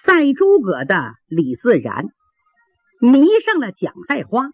赛诸葛的李自然迷上了蒋赛花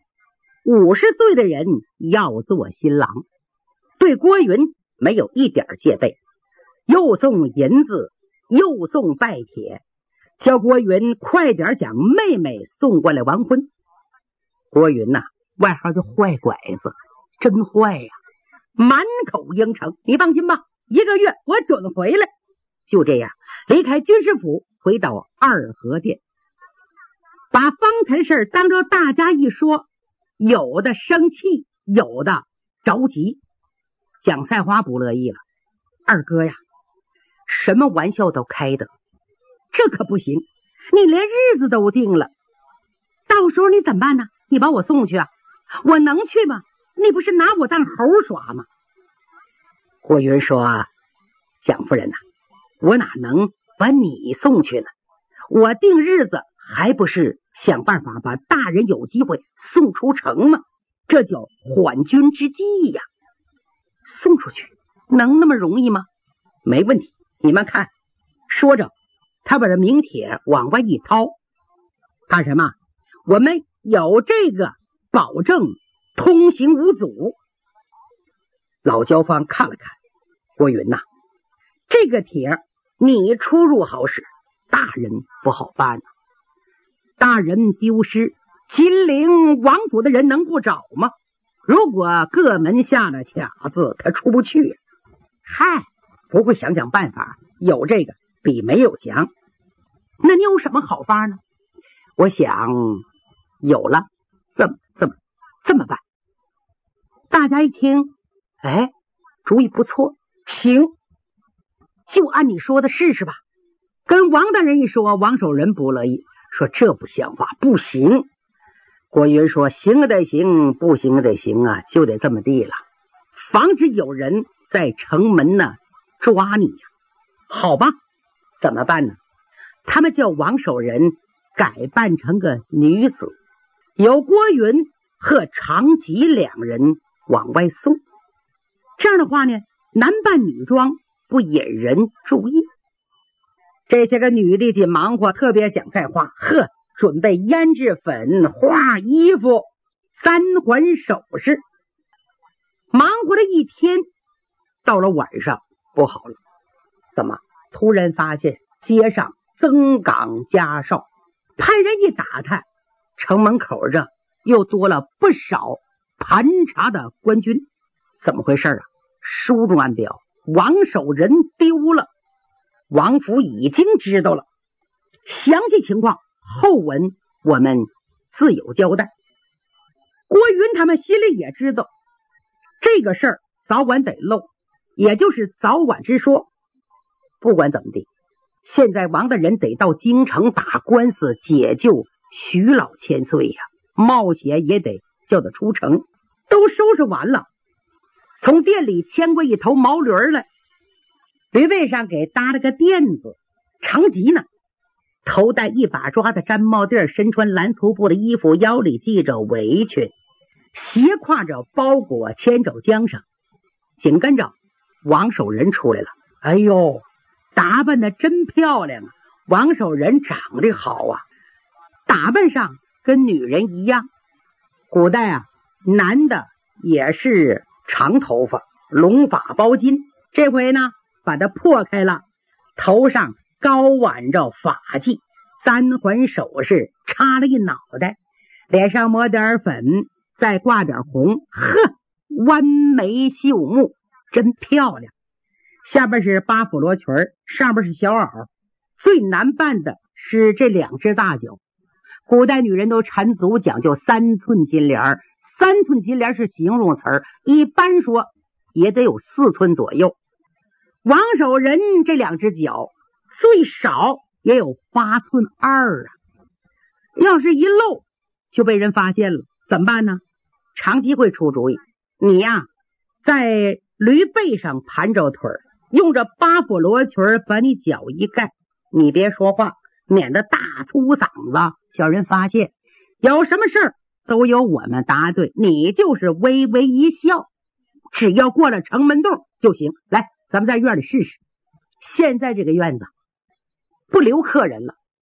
，50岁的人要做新郎，对郭云没有一点戒备，又送银子又送拜帖，叫郭云快点将妹妹送过来完婚。郭云呐，外号叫坏拐子，真坏呀，满口应承，你放心吧，1个月我准回来。就这样离开军师府，回到二河店，把方才事当着大家一说，有的生气，有的着急。蒋赛花不乐意了，二哥呀，什么玩笑都开的，这可不行，你连日子都定了，到时候你怎么办呢？你把我送去啊？我能去吗？你不是拿我当猴耍吗？郭云说，蒋夫人呐，我哪能把你送去呢？我定日子还不是想办法把大人有机会送出城吗？这叫缓军之计呀。送出去能那么容易吗？没问题，你们看。说着他把这名帖往外一掏，怕什么？我们有这个保证通行无阻。老焦方看了看，郭云呐，这个帖你出入好使，大人不好办啊。大人丢失，金陵王府的人能不找吗？如果各门下了卡子，他出不去。嗨，不会想想办法，有这个比没有强。那你有什么好法呢？我想有了，这么办。大家一听，哎，主意不错，行，就按你说的试试吧。跟王大人一说，王守仁不乐意，说这不像话，不行。郭云说，行得行，不行得行啊，就得这么地了，防止有人在城门呢抓你呀。好吧，怎么办呢？他们叫王守仁改扮成个女子，由郭云和长吉2人往外送。这样的话呢，男扮女装，不引人注意。这些个女的紧忙活，特别蒋赛花，准备胭脂粉、花衣服、3环首饰，忙活了一天。到了晚上，不好了，怎么突然发现街上增岗加哨，派人一打探，城门口这又多了不少盘查的官军。怎么回事啊？书中暗表，王守仁丢了，王府已经知道了，详细情况后文我们自有交代。郭云他们心里也知道这个事儿早晚得漏，也就是早晚之说。不管怎么地，现在王大人得到京城打官司解救徐老千岁呀，冒险也得叫他出城。都收拾完了，从店里牵过一头毛驴来，驴背上给搭了个垫子，长吉呢头戴一把抓的毡帽垫，身穿蓝粗布的衣服，腰里系着围裙，斜挎着包裹，牵走缰绳。紧跟着王守仁出来了，哎呦，打扮的真漂亮啊！王守仁长得好啊，打扮上跟女人一样。古代啊，男的也是长头发，龙发包巾，这回呢把它破开了，头上高挽着发髻，3环首饰，插了一脑袋，脸上抹点粉，再挂点红，弯眉秀目，真漂亮。下边是巴甫罗裙，上边是小袄，最难办的是这2只大脚。古代女人都缠足讲究3寸金莲，3寸金莲是形容词，一般说也得有4寸左右。王守仁这2只脚最少也有8寸2啊，要是一漏就被人发现了，怎么办呢？长吉会出主意，你呀在驴背上盘着腿，用着巴甫罗裙把你脚一盖，你别说话，免得大粗嗓子叫人发现。有什么事儿都由我们答对，你就是微微一笑，只要过了城门洞就行。来，咱们在院里试试。现在这个院子不留客人了，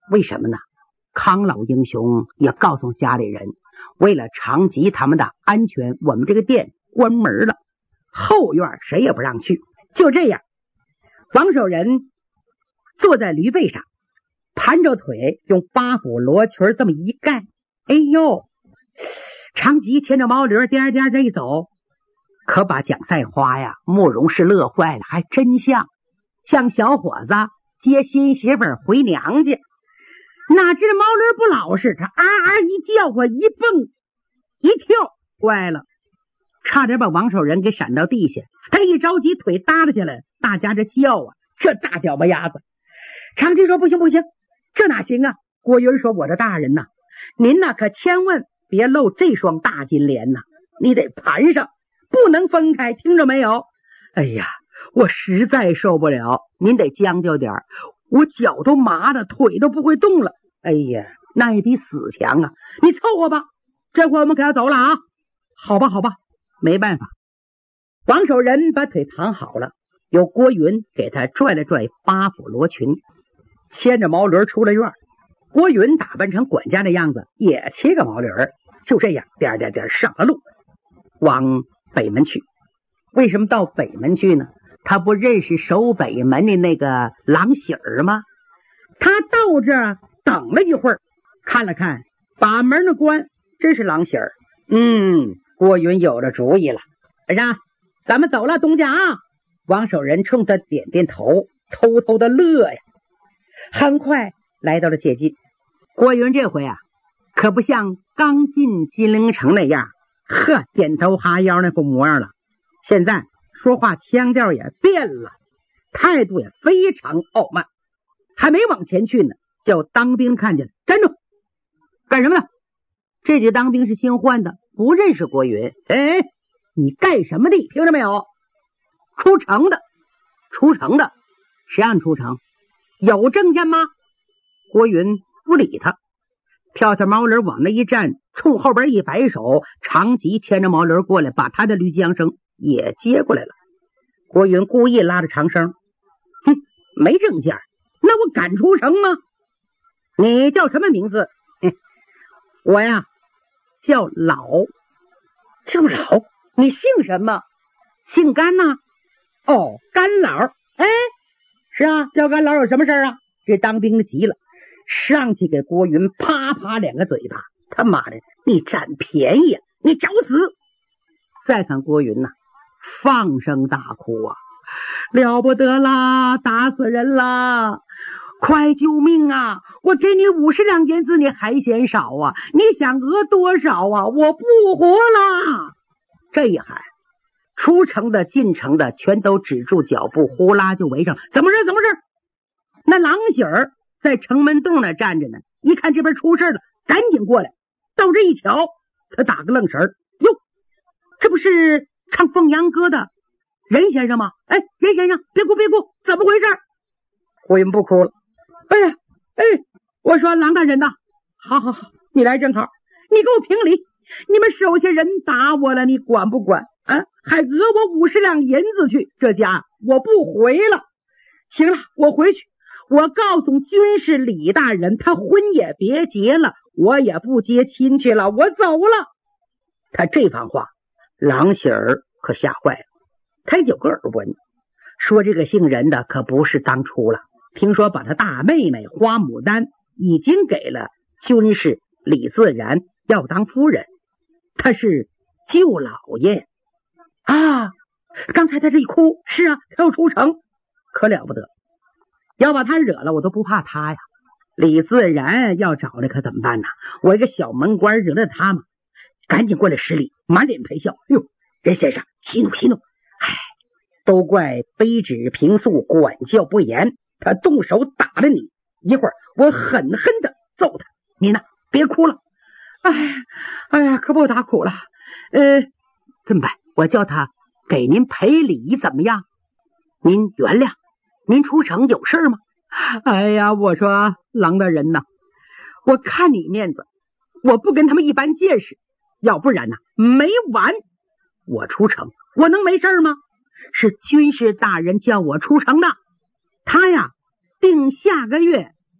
为什么呢？康老英雄也告诉家里人，为了长吉他们的安全，我们这个店关门了，后院谁也不让去。就这样，王守仁坐在驴背上，盘着腿，用八股罗裙这么一盖，哎呦，长吉牵着毛驴颠颠这一走，可把蒋赛花呀、慕容氏乐坏了，还真像小伙子接新媳妇回娘家。哪知毛驴不老实，他一叫唤，一蹦一跳，坏了，差点把王守仁给闪到地下。他一着急，腿耷拉下来，大家这笑啊，这大脚巴丫子。长吉说：“不行，这哪行啊？”郭云说：“我的大人呐，您呐可千万别露这双大金莲呐，你得盘上，不能分开，听着没有？”哎呀，我实在受不了，您得将就点，我脚都麻的，腿都不会动了。哎呀，那也比死强啊！你凑合吧，这回我们可要走了啊！好吧，没办法。王守仁把腿盘好了，由郭云给他拽了拽八府罗裙，牵着毛驴出了院。郭云打扮成管家的样子，也骑个毛驴，就这样颠颠颠上了路，往北门去。为什么到北门去呢？他不认识守北门的那个郎喜儿吗？他到这儿等了一会儿，看了看把门的官，真是郎喜儿。郭云有了主意了。儿子，咱们走了，东家啊！王守仁冲他点点头，偷偷的乐呀。很快来到了界近，郭云这回啊，可不像刚进金陵城那样，点头哈腰那副模样了。现在说话腔调也变了，态度也非常傲慢。还没往前去呢，叫当兵看见了，站住！干什么呢？这几当兵是新换的，不认识郭云。哎，你干什么的？听着没有？出城的，谁让你出城？有证件吗？郭云不理他，跳下毛驴往那一站，冲后边一摆手，长吉牵着毛驴过来，把他的驴缰绳也接过来了。郭云故意拉着长声：“没证件，那我敢出城吗？你叫什么名字？”“我呀，叫老。”“叫老？你姓什么？”“姓甘呐。”“哦，甘老。哎，是啊，叫甘老有什么事啊？”这当兵的急了，上去给郭云啪啪两个嘴巴。他妈的，你占便宜啊，你找死！再看郭云呐，放声大哭啊，了不得啦，打死人啦，快救命啊，我给你50两银子你还嫌少啊，你想讹多少啊，我不活啦！这一喊，出城的进城的全都止住脚步，呼啦就围上。怎么事？那郎喜儿在城门洞那站着呢，一看这边出事了，赶紧过来，到这一瞧，他打个愣神儿，哟，这不是唱凤阳歌的任先生吗？哎，任先生，别哭，怎么回事？郭云不哭了。我说郎大人呐，好，你来正好，你给我评理，你们手下人打我了，你管不管啊？还讹我50两银子去，这家我不回了。行了，我回去，我告诉军师李大人，他婚也别结了，我也不接亲去了，我走了。他这番话，郎喜儿可吓坏了，他有个耳闻，说这个姓任的可不是当初了，听说把他大妹妹花牡丹已经给了军师李自然，要当夫人，他是舅老爷啊。刚才他这一哭，是啊，他要出城，可了不得，要把他惹了，我都不怕他呀。李自然要找的可怎么办呢？我一个小门官惹了他嘛，赶紧过来施礼，满脸陪笑。哟，任先生息怒，都怪卑职平素管教不严，他动手打了你，一会儿我狠狠的揍他，你呢别哭了。哎呀，可把我打苦了。这么办？我叫他给您赔礼怎么样？您原谅，您出城有事吗？哎呀，我说郎大人呐，我看你面子，我不跟他们一般见识，要不然没完。我出城，我能没事吗？是军师大人叫我出城的，他呀定下个月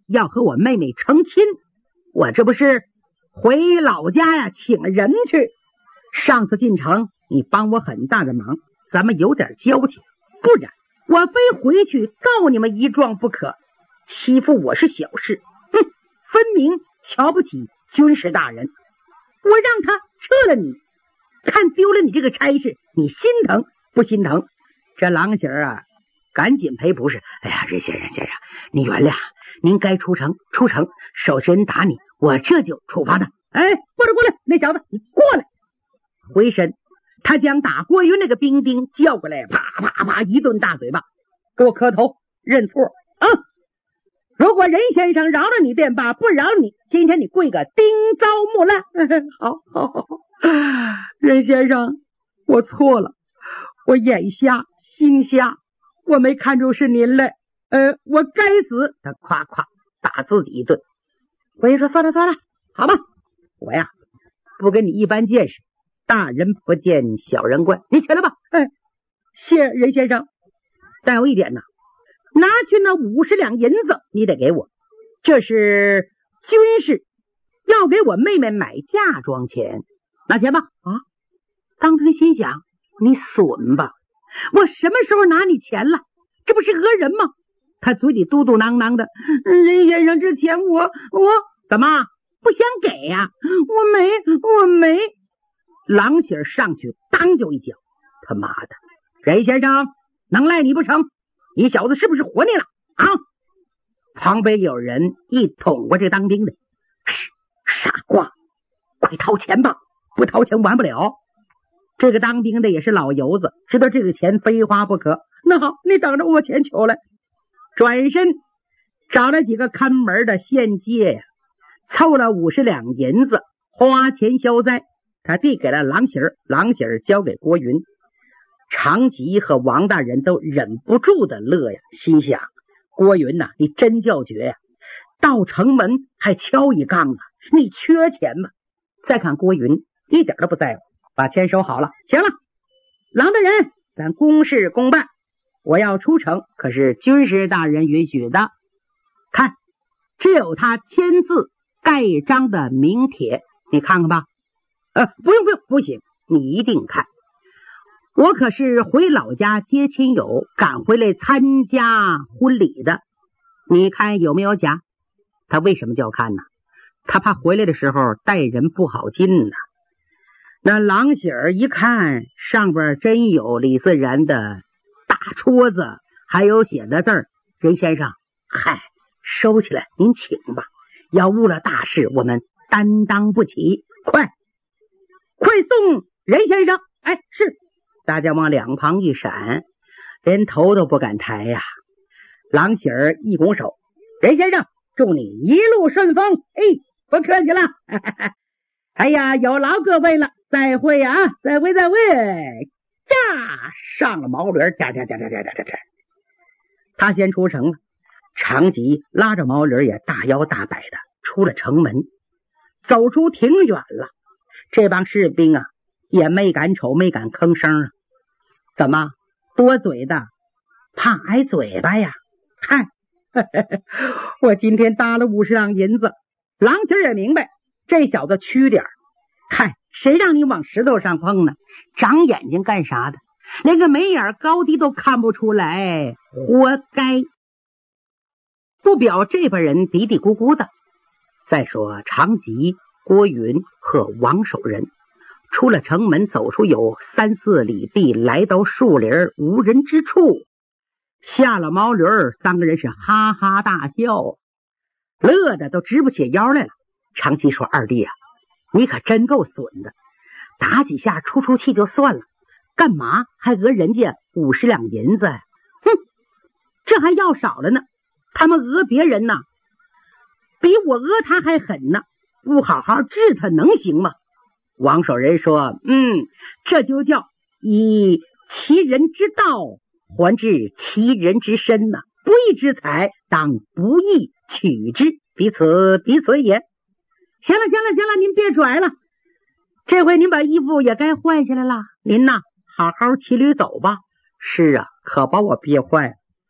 要和我妹妹成亲，我这不是回老家呀请人去。上次进城你帮我很大的忙，咱们有点交情，不然我非回去告你们一状不可。欺负我是小事，分明瞧不起军师大人。我让他撤了你，看丢了你这个差事，你心疼不心疼？这郎喜儿啊赶紧赔不是。哎呀，任先生您原谅，您该出城，手持人打你，我这就处罚他。哎，过来，那小子你过来。回身他将打郭云那个兵丁叫过来，啪啪啪一顿大嘴巴，给我磕头认错啊！如果任先生饶了你便罢，不饶你，今天你跪个钉糟木烂。好，任先生，我错了，我眼瞎心瞎，我没看出是您来，我该死。他夸夸打自己一顿。我一说算了，好吧，我呀不跟你一般见识，大人不见小人怪，你起来吧。谢任先生，但有一点呢，拿去那50两银子你得给我，这是军士要给我妹妹买嫁妆钱，拿钱吧。当他心想，你损吧，我什么时候拿你钱了？这不是讹人吗？他嘴里嘟嘟囔囔的，任先生这钱我怎么不想给呀？我没。郎喜儿上去当就一脚，他妈的，任先生能赖你不成？你小子是不是活腻了啊？旁边有人一捅过这当兵的，傻瓜，快掏钱吧，不掏钱完不了。这个当兵的也是老油子，知道这个钱非花不可。那好，你等着我钱取来。转身找了几个看门的县借呀，凑了50两银子，花钱消灾。他递给了郎喜儿，郎喜儿交给郭云。常吉和王大人都忍不住的乐呀，心想郭云呐，你真叫绝呀，到城门还敲一杠子，你缺钱吗？再看郭云一点都不在乎，把钱收好了。行了，郎大人，咱公事公办，我要出城可是军师大人允许的。看，这有他签字盖章的名帖，你看看吧。不用，不行，你一定看。我可是回老家接亲友，赶回来参加婚礼的，你看有没有假？他为什么叫看呢？他怕回来的时候待人不好进呢。那郎喜儿一看上边真有李自然的大戳子，还有写的字儿，任先生，嗨，收起来，您请吧，要误了大事，我们担当不起。快送任先生。是。大家往两旁一闪，连头都不敢抬呀。郎喜儿一拱手，任先生，祝你一路顺风。不客气了。哎呀，有劳各位了，再会啊，再会。上了毛驴，他先出城了。常吉拉着毛驴也大摇大摆的出了城门，走出挺远了。这帮士兵啊也没敢瞅，没敢吭声啊。怎么多嘴的怕挨嘴巴呀？我今天搭了50两银子，郎喜儿也明白这小子屈点儿。谁让你往石头上碰呢？长眼睛干啥的？连个眉眼高低都看不出来，活该。不表这帮人嘀嘀咕咕的。再说常吉、郭云和王守仁出了城门，走出有3、4里地，来到树林无人之处，下了毛驴，3个人是哈哈大笑，乐的都直不起腰来了。常吉说，二弟啊，你可真够损的，打几下出气就算了，干嘛还讹人家50两银子呀？这还要少了呢，他们讹别人呢，比我讹他还狠呢，不好好治他能行吗？王守仁说，这就叫以其人之道还治其人之身呐，不义之财当不义取之，彼此也。行了，您别拽了，这回您把衣服也该换下来了，您呐好好骑驴走吧。是啊，可把我憋坏了。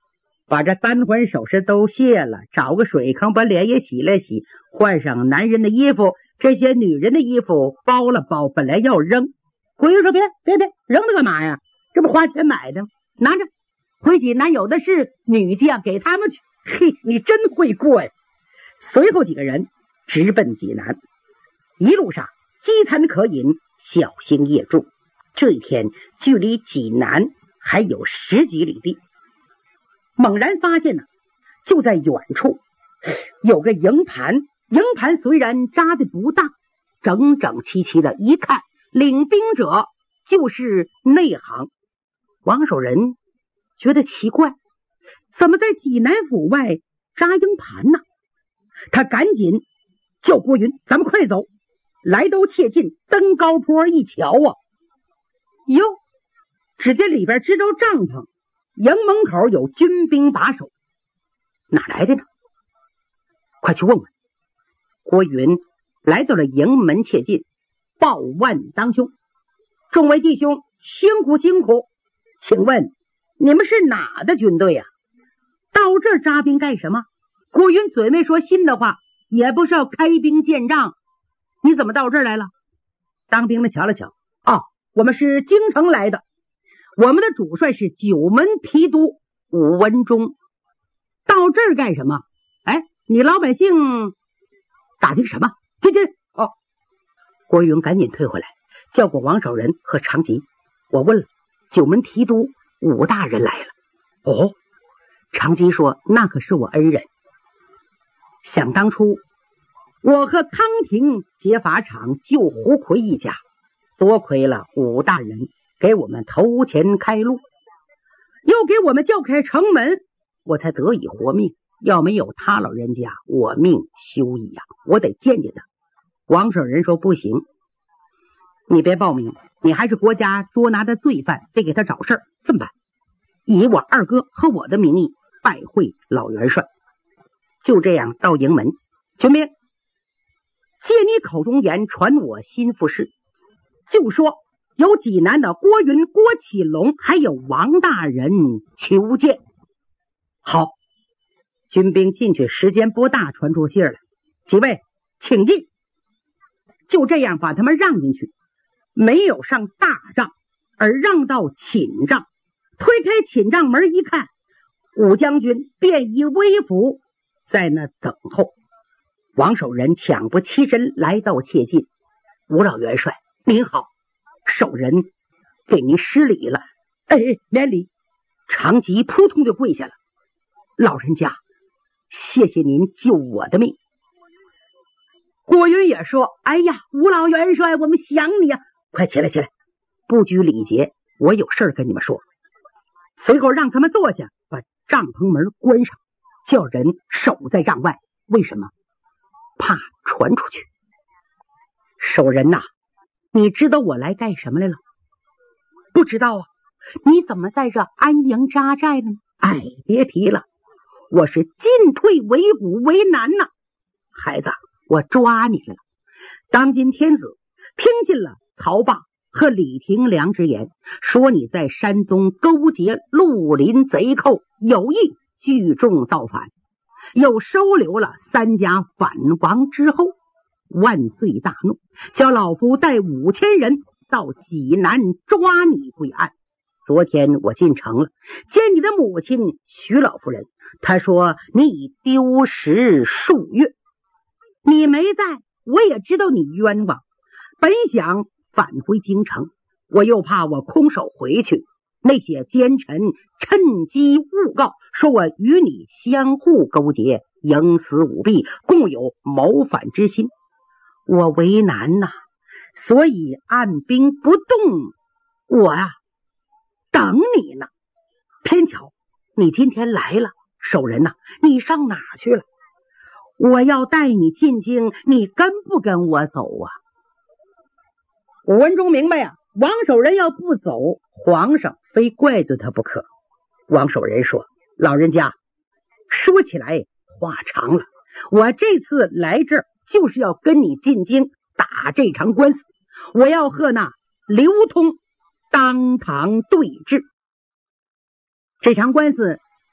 把这3环首饰都卸了，找个水坑把脸也洗了洗，换上男人的衣服，这些女人的衣服包了包，本来要扔。郭云说别扔它干嘛呀，这不花钱买的吗？拿着回济南有的是女将，给他们去。嘿，你真会过呀。随后几个人直奔济南，一路上饥餐可饮，小心夜住。这一天距离济南还有10几里地，猛然发现呢，就在远处有个营盘，营盘虽然扎的不大，整整齐齐的，一看领兵者就是内行。王守仁觉得奇怪，怎么在济南府外扎营盘呢？他赶紧叫郭云，咱们快走。来都切近，登高坡一瞧啊，哟，只见里边支着帐篷，营门口有军兵把守，哪来的呢？快去问问。郭云来到了营门切近，报万当兄，众位弟兄辛苦辛苦，请问你们是哪的军队呀？到这儿扎兵干什么？郭云嘴没说心的话，也不是要开兵见仗，你怎么到这儿来了？当兵的瞧了瞧，我们是京城来的，我们的主帅是9门提督武文忠，到这儿干什么？哎，你老百姓打听什么？进。郭云赶紧退回来，叫过王守仁和长吉。我问了，9门提督武大人来了。长吉说，那可是我恩人。想当初我和康廷劫法场救胡奎一家，多亏了武大人给我们头前开路，又给我们叫开城门，我才得以活命。要没有他老人家，我命休矣呀！我得见见他。王守仁说不行，你别报名，你还是国家捉拿的罪犯，得给他找事儿。这么办，以我二哥和我的名义拜会老元帅。就这样到营门，军兵，借你口中言，传我心腹事，就说有济南的郭云、郭启龙还有王大人求见。好，军兵进去时间不大，传出信了，几位请进。就这样把他们让进去，没有上大帐，而让到寝帐。推开寝帐门一看，武将军便衣微服在那等候。王守仁抢不起身来到切近，吴老元帅您好，守仁给您施礼了。免礼。长吉扑通就跪下了，老人家谢谢您救我的命。郭云也说，哎呀，吴老元帅我们想你啊，快起来，不拘礼节，我有事跟你们说。随后让他们坐下，把帐篷门关上，叫人守在帐外。为什么？怕传出去。守仁呐，你知道我来干什么来了？不知道啊。你怎么在这安营扎寨呢？别提了，我是进退维谷为难呐。孩子，我抓你来了。当今天子听信了曹霸和李廷良之言，说你在山东勾结绿林贼寇，有意聚众造反，又收留了3家反王之后，万岁大怒，叫老夫带5000人到济南抓你归案。昨天我进城了，见你的母亲徐老夫人，她说你已丢失数月，你没在，我也知道你冤枉，本想返回京城，我又怕我空手回去，那些奸臣趁机诬告，说我与你相互勾结，营私舞弊，共有谋反之心，我为难呐，所以按兵不动。我等你呢，偏巧你今天来了。守仁呐，你上哪去了？我要带你进京，你跟不跟我走啊？武文忠明白王守仁要不走，皇上非怪罪他不可。王守仁说，老人家说起来话长了，我这次来这儿就是要跟你进京打这场官司，我要和那刘通当堂对质。这场官司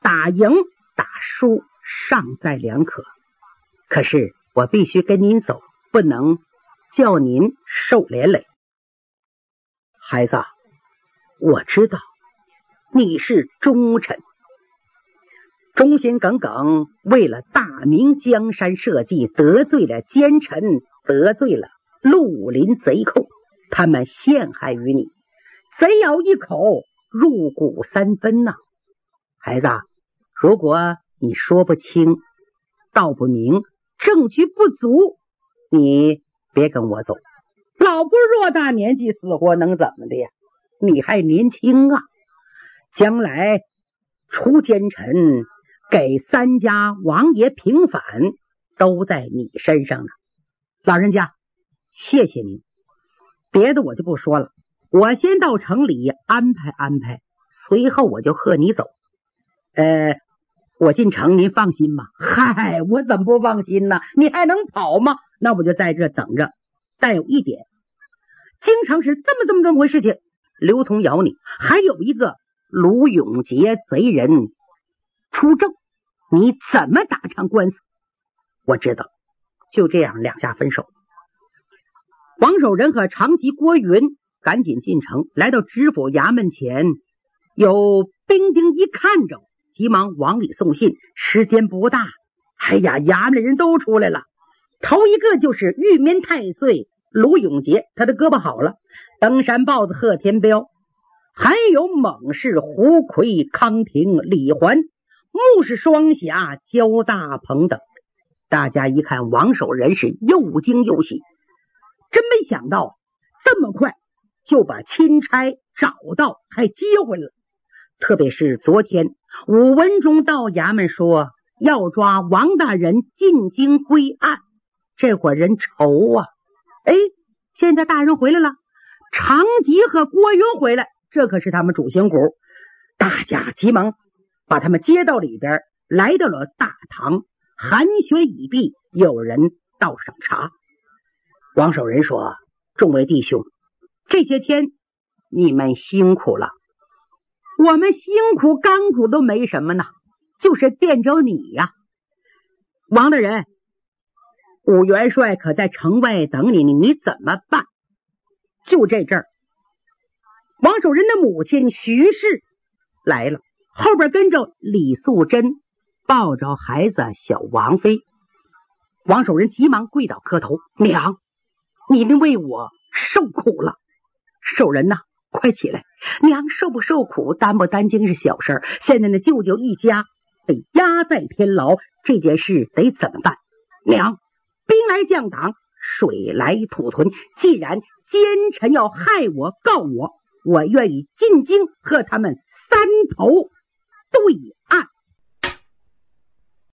打赢打输尚在两可，可是我必须跟您走，不能叫您受连累。孩子，我知道你是忠臣，忠心耿耿，为了大明江山社稷，得罪了奸臣，得罪了绿林贼寇，他们陷害于你，贼咬一口，入骨三分呐。孩子，如果你说不清道不明，证据不足，你别跟我走。老夫偌大年纪，死活能怎么的呀？你还年轻啊，将来出奸臣，给三家王爷平反，都在你身上呢。老人家，谢谢您，别的我就不说了，我先到城里安排安排，随后我就和你走。我进城您放心吗？嗨，我怎么不放心呢？你还能跑吗？那我就在这等着。但有一点，京城是这么回事情，刘通咬你，还有一个卢永杰贼人出征，你怎么打场官司？我知道。就这样，两家分手。王守仁和长吉郭云赶紧进城，来到知府衙门前，有兵丁一看着，急忙往里送信。时间不大，哎呀，衙门的人都出来了。头一个就是玉面太岁卢永杰，他的胳膊好了；登山豹子贺天彪，还有猛士胡奎、康平、李环、穆氏双侠焦大鹏等。大家一看王守仁是又惊又喜，真没想到这么快就把钦差找到还接回来了。特别是昨天武文中到衙门说要抓王大人进京归案，这伙人愁啊。现在大人回来了，长吉和郭云回来，这可是他们主心骨。大家急忙把他们接到里边，来到了大堂，寒雪已毕，有人倒上茶。王守仁说：众位弟兄，这些天你们辛苦了。我们辛苦甘苦都没什么呢，就是惦着你呀。王大人，武元帅可在城外等你，你怎么办？就这阵儿，王守仁的母亲徐氏来了，后边跟着李素贞，抱着孩子小王妃。王守仁急忙跪倒磕头：娘，你们为我受苦了。守仁呐，快起来，娘受不受苦担不担惊是小事，现在呢舅舅一家被压在天牢，这件事得怎么办？娘，兵来将挡，水来土屯，既然奸臣要害我告我，我愿意进京和他们三头对岸。